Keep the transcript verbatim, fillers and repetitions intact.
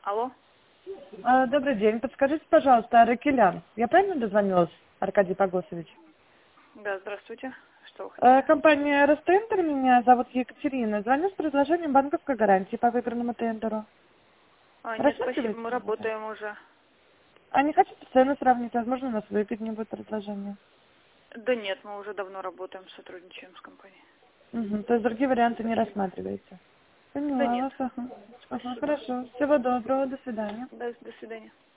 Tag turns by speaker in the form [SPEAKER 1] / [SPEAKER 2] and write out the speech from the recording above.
[SPEAKER 1] Алло.
[SPEAKER 2] А, Добрый день. Подскажите, пожалуйста, Аракелян. Я правильно дозвонилась, Аркадий Погосович?
[SPEAKER 1] Да, здравствуйте. Что вы
[SPEAKER 2] Э,
[SPEAKER 1] хотели?
[SPEAKER 2] Компания Ростендер, меня зовут Екатерина. Звоню с предложением банковской гарантии по выбранному тендеру.
[SPEAKER 1] А, нет, спасибо,
[SPEAKER 2] Рассматриваете
[SPEAKER 1] мы
[SPEAKER 2] что-то?
[SPEAKER 1] работаем уже.
[SPEAKER 2] А не хотите цену сравнить? Возможно, у нас выгоднее будет предложение.
[SPEAKER 1] Да нет, мы уже давно работаем, сотрудничаем с компанией.
[SPEAKER 2] Угу. То есть другие варианты не
[SPEAKER 1] Спасибо.
[SPEAKER 2] рассматриваете?
[SPEAKER 1] Да
[SPEAKER 2] Поняла
[SPEAKER 1] нет.
[SPEAKER 2] вас. Ага. Ага,
[SPEAKER 1] Спасибо.
[SPEAKER 2] хорошо. Всего доброго. До свидания.
[SPEAKER 1] До, до свидания.